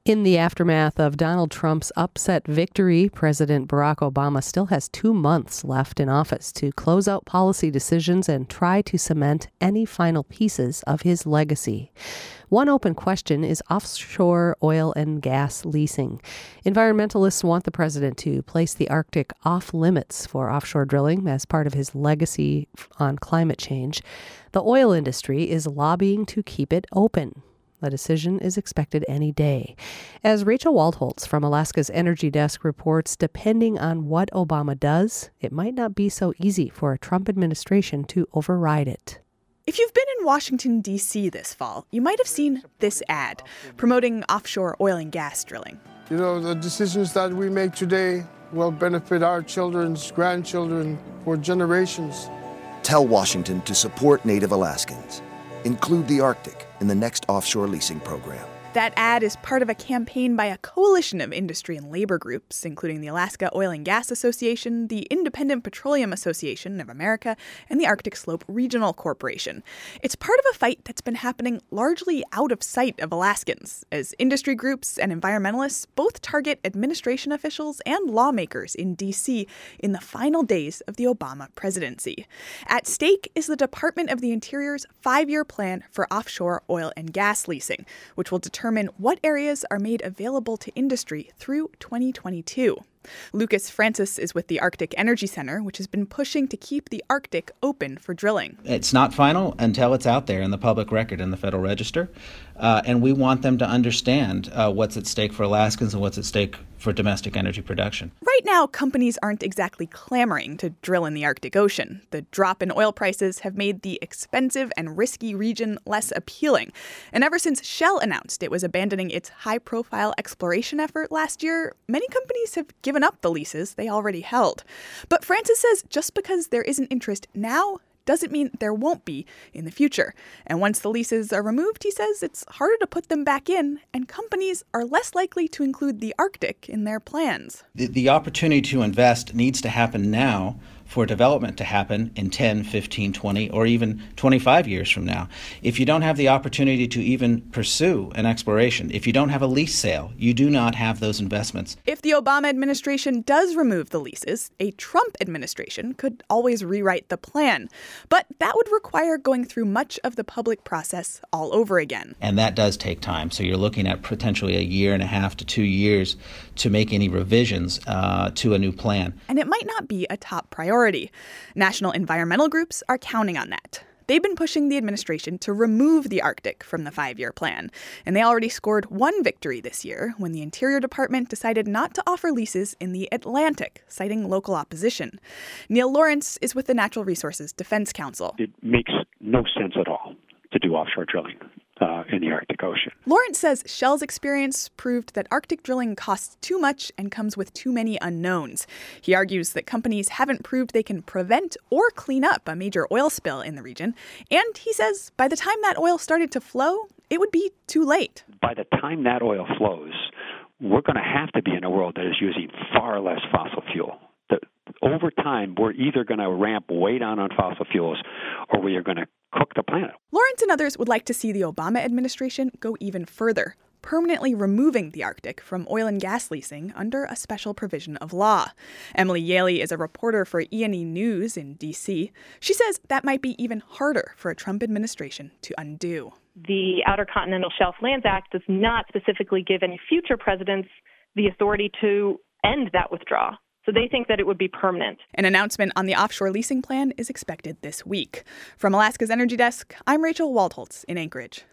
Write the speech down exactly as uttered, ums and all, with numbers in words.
In the aftermath of Donald Trump's upset victory, President Barack Obama still has two months left in office to close out policy decisions and try to cement any final pieces of his legacy. One open question is offshore oil and gas leasing. Environmentalists want the president to place the Arctic off limits for offshore drilling as part of his legacy on climate change. The oil industry is lobbying to keep it open. The decision is expected any day. As Rachel Waldholtz from Alaska's Energy Desk reports, depending on what Obama does, it might not be so easy for a Trump administration to override it. If you've been in Washington, D C this fall, you might have seen this ad promoting offshore oil and gas drilling. You know, the decisions that we make today will benefit our children's grandchildren for generations. Tell Washington to support Native Alaskans. Include the Arctic in the next offshore leasing program. That ad is part of a campaign by a coalition of industry and labor groups, including the Alaska Oil and Gas Association, the Independent Petroleum Association of America, and the Arctic Slope Regional Corporation. It's part of a fight that's been happening largely out of sight of Alaskans, as industry groups and environmentalists both target administration officials and lawmakers in D C in the final days of the Obama presidency. At stake is the Department of the Interior's five-year plan for offshore oil and gas leasing, which will determine determine what areas are made available to industry through twenty twenty-two. Lucas Francis is with the Arctic Energy Center, which has been pushing to keep the Arctic open for drilling. It's not final until it's out there in the public record in the Federal Register. Uh, and we want them to understand uh, what's at stake for Alaskans and what's at stake for domestic energy production. Right now, companies aren't exactly clamoring to drill in the Arctic Ocean. The drop in oil prices have made the expensive and risky region less appealing. And ever since Shell announced it was abandoning its high-profile exploration effort last year, many companies have given up the leases they already held. But Francis says just because there isn't interest now doesn't mean there won't be in the future. And once the leases are removed, he says it's harder to put them back in, and companies are less likely to include the Arctic in their plans. The, the opportunity to invest needs to happen now for development to happen in ten, fifteen, twenty, or even twenty-five years from now. If you don't have the opportunity to even pursue an exploration, if you don't have a lease sale, you do not have those investments. If the Obama administration does remove the leases, a Trump administration could always rewrite the plan. But that would require going through much of the public process all over again. And that does take time. So you're looking at potentially a year and a half to two years to make any revisions uh, to a new plan. And it might not be a top priority. National environmental groups are counting on that. They've been pushing the administration to remove the Arctic from the five-year plan. And they already scored one victory this year when the Interior Department decided not to offer leases in the Atlantic, citing local opposition. Neil Lawrence is with the Natural Resources Defense Council. It makes no sense at all to do offshore drilling Uh, in the Arctic Ocean. Lawrence says Shell's experience proved that Arctic drilling costs too much and comes with too many unknowns. He argues that companies haven't proved they can prevent or clean up a major oil spill in the region. And he says by the time that oil started to flow, it would be too late. By the time that oil flows, we're going to have to be in a world that is using far less fossil fuel. The, over time, we're either going to ramp way down on fossil fuels or we are going to cook the planet. Lawrence and others would like to see the Obama administration go even further, permanently removing the Arctic from oil and gas leasing under a special provision of law. Emily Yaley is a reporter for E and E News in D C. She says that might be even harder for a Trump administration to undo. The Outer Continental Shelf Lands Act does not specifically give any future presidents the authority to end that withdrawal. So they think that it would be permanent. An announcement on the offshore leasing plan is expected this week. From Alaska's Energy Desk, I'm Rachel Waldholtz in Anchorage.